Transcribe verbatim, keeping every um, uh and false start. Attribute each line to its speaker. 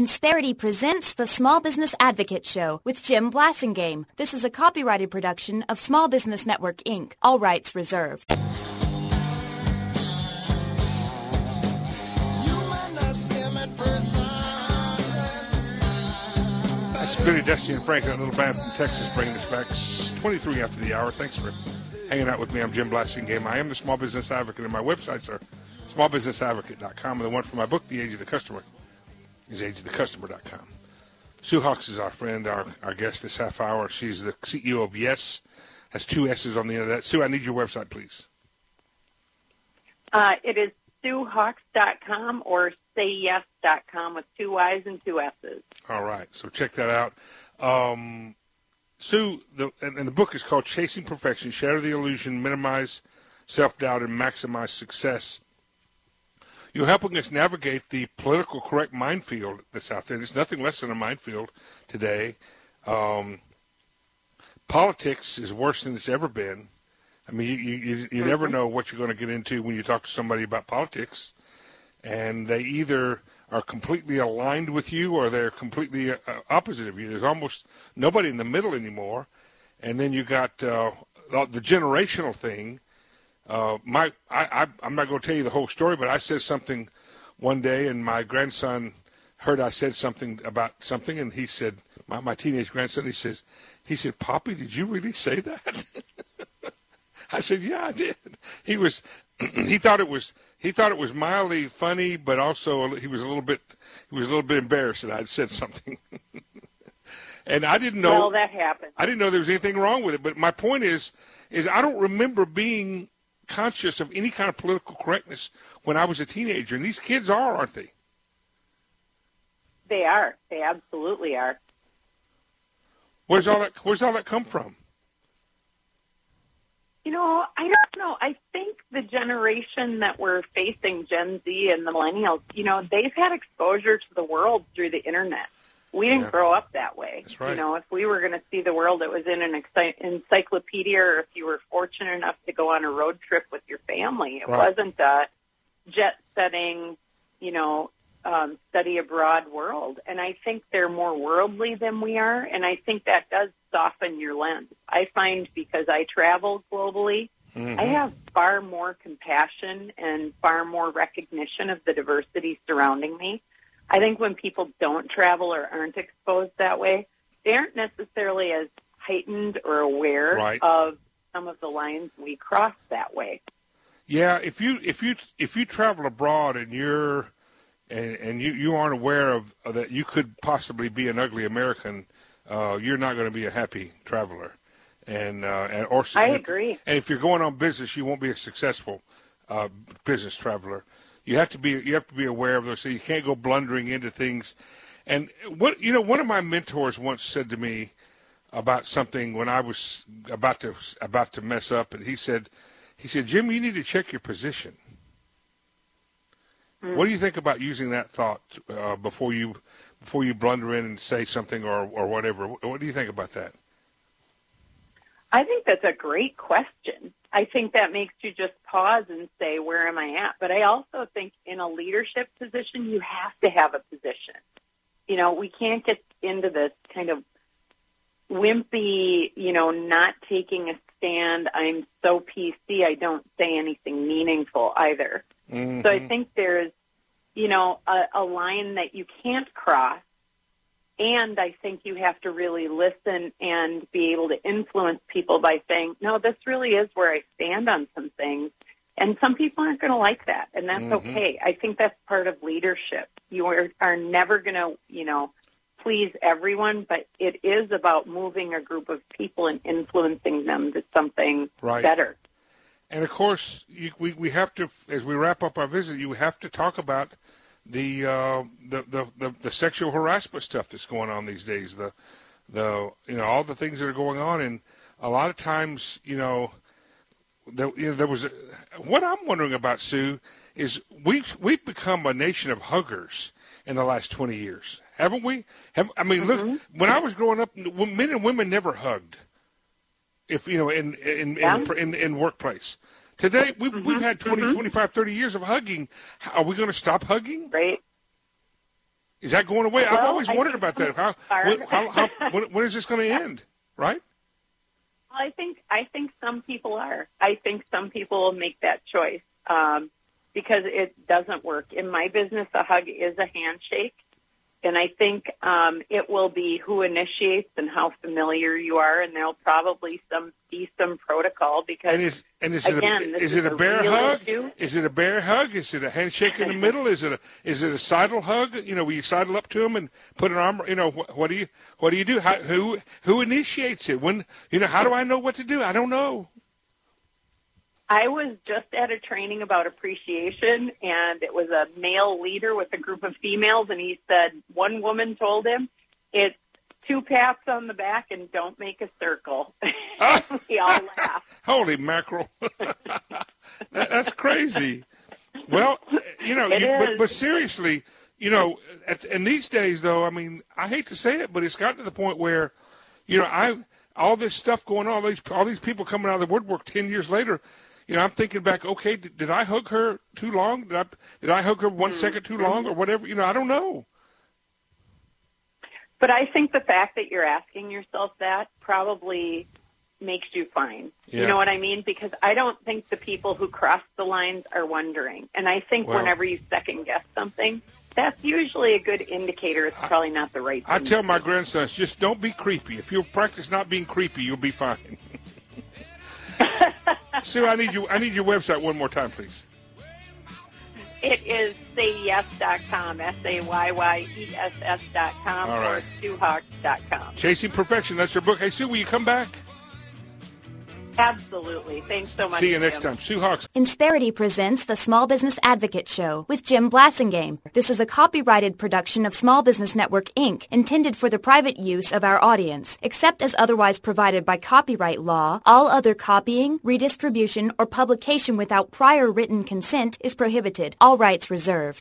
Speaker 1: Insperity presents the Small Business Advocate Show with Jim Blasingame. This is a copyrighted production of Small Business Network, Incorporated. All rights reserved.
Speaker 2: That's Billy, Dusty, and Frank, that little band from Texas, bringing us back twenty-three after the hour. Thanks for hanging out with me. I'm Jim Blasingame. I am the Small Business Advocate, and my websites are small business advocate dot com, and the one for my book, The Age of the Customer, is age of the customer dot com. Sue Hawks is our friend, our, our guest this half hour. She's the C E O of Yes, has two S's on the end of that. Sue, I need your website, please.
Speaker 3: Uh, it is sue hawks dot com or say yes dot com with two Y's and two S's.
Speaker 2: All right, so check that out. Um, Sue, the, and, and the book is called Chasing Perfection, Shatter the Illusion, Minimize Self-Doubt, and Maximize Success. You're helping us navigate the political correct minefield that's out there. There's nothing less than a minefield today. Um, politics is worse than it's ever been. I mean, you, you, you mm-hmm. never know what you're going to get into when you talk to somebody about politics. And they either are completely aligned with you or they're completely uh, opposite of you. There's almost nobody in the middle anymore. And then you got uh, the generational thing. Uh, my, I, I, I'm not going to tell you the whole story, but I said something one day, and my grandson heard I said something about something, and he said, my, my teenage grandson, he says, he said, "Poppy, did you really say that?" I said, "Yeah, I did." He was, he thought it was, he thought it was mildly funny, but also he was a little bit, he was a little bit embarrassed that I'd said something. And I didn't know.
Speaker 3: Well, that happened.
Speaker 2: I didn't know there was anything wrong with it. But my point is, is I don't remember being conscious of any kind of political correctness when I was a teenager, and these kids are, aren't they?
Speaker 3: They are. They absolutely are.
Speaker 2: Where's all that? Where's all that come from?
Speaker 3: You know, I don't know. I think the generation that we're facing, Gen Z and the millennials, you know, they've had exposure to the world through the internet. We didn't
Speaker 2: yeah.
Speaker 3: grow up that way.
Speaker 2: That's right.
Speaker 3: You know, if we were going to see the world, it was in an encyclopedia, or if you were fortunate enough to go on a road trip with your family. It
Speaker 2: right.
Speaker 3: wasn't a jet-setting, you know, um, study abroad world. And I think they're more worldly than we are, and I think that does soften your lens. I find because I travel globally, mm-hmm. I have far more compassion and far more recognition of the diversity surrounding me. I think when people don't travel or aren't exposed that way, they aren't necessarily as heightened or aware
Speaker 2: right.
Speaker 3: of some of the lines we cross that way.
Speaker 2: Yeah, if you if you if you travel abroad and you're and, and you, you aren't aware of, of that you could possibly be an ugly American, uh, you're not going to be a happy traveler. And uh, and or
Speaker 3: I agree.
Speaker 2: And if you're going on business, you won't be a successful uh, business traveler. You have to be you have to be aware of those, so you can't go blundering into things. And what you know, one of my mentors once said to me about something when I was about to about to mess up, and he said, he said, "Jim, you need to check your position." Mm. What do you think about using that thought uh, before you before you blunder in and say something or or whatever? What do you think about that?
Speaker 3: I think that's a great question. I think that makes you just pause and say, where am I at? But I also think in a leadership position, you have to have a position. You know, we can't get into this kind of wimpy, you know, not taking a stand. I'm so P C, I don't say anything meaningful either. Mm-hmm. So I think there's, you know, a, a line that you can't cross. And I think you have to really listen and be able to influence people by saying, no, this really is where I stand on some things. And some people aren't going to like that, and that's mm-hmm. okay. I think that's part of leadership. You are, are never going to, you know, please everyone, but it is about moving a group of people and influencing them to something
Speaker 2: right.
Speaker 3: better.
Speaker 2: And, of course, you, we, we have to, as we wrap up our visit, you have to talk about The, uh, the the the the sexual harassment stuff that's going on these days, the the you know all the things that are going on, and a lot of times you know there, you know, there was a, what I'm wondering about, Sue, is we we've become a nation of huggers in the last twenty years, haven't we? Have, I mean, mm-hmm. look, when I was growing up, men and women never hugged. If you know, in in
Speaker 3: yeah.
Speaker 2: in, in, in workplace. Today, we've,
Speaker 3: mm-hmm,
Speaker 2: we've had twenty,
Speaker 3: mm-hmm.
Speaker 2: twenty-five, thirty years of hugging. Are we going to stop hugging?
Speaker 3: Right.
Speaker 2: Is that going away?
Speaker 3: Well,
Speaker 2: I've always
Speaker 3: I
Speaker 2: wondered about that. How, when, how, how, when, when is this going to end, right?
Speaker 3: I think I think some people are. I think some people will make that choice um, because it doesn't work. In my business, a hug is a handshake, and I think um, it will be who initiates and how familiar you are, and there'll probably some be some protocol because
Speaker 2: and is, and is
Speaker 3: again,
Speaker 2: it a,
Speaker 3: this
Speaker 2: is
Speaker 3: is
Speaker 2: it a
Speaker 3: a
Speaker 2: bear
Speaker 3: real
Speaker 2: hug?
Speaker 3: issue.
Speaker 2: Is it a bear hug? Is it a handshake in the middle? Is it a is it a sidle hug? You know, where you sidle up to them and put an arm. You know, what, what do you what do you do? How, who who initiates it? When you know, how do I know what to do? I don't know.
Speaker 3: I was just at a training about appreciation, and it was a male leader with a group of females, and he said one woman told him, it's two pats on the back and don't make a circle. We all laughed.
Speaker 2: Holy mackerel. that, that's crazy. Well, you know, you, but, but seriously, you know, at, and these days, though, I mean, I hate to say it, but it's gotten to the point where, you know, I all this stuff going on, all these, all these people coming out of the woodwork ten years later, you know, I'm thinking back, okay, did, did I hug her too long? Did I, did I hug her one mm-hmm. second too long or whatever? You know, I don't know.
Speaker 3: But I think the fact that you're asking yourself that probably makes you fine. Yeah. You know what I mean? Because I don't think the people who cross the lines are wondering. And I think well, whenever you second guess something, that's usually a good indicator it's probably not the right thing.
Speaker 2: I tell my grandsons, just don't be creepy. If you'll practice not being creepy, you'll be fine. Sue, I need you. I need your website one more time, please.
Speaker 3: It is say yes dot com, S A Y Y E S S dot com,
Speaker 2: All right.
Speaker 3: or Sue Hawks dot com.
Speaker 2: Chasing Perfection, that's your book. Hey, Sue, will you come back?
Speaker 3: Absolutely. Thanks so much.
Speaker 2: See you next
Speaker 3: Jim.
Speaker 2: time. Sue Hawks.
Speaker 1: Insperity presents the Small Business Advocate Show with Jim Blassingame. This is a copyrighted production of Small Business Network, Incorporated, intended for the private use of our audience. Except as otherwise provided by copyright law, all other copying, redistribution, or publication without prior written consent is prohibited. All rights reserved.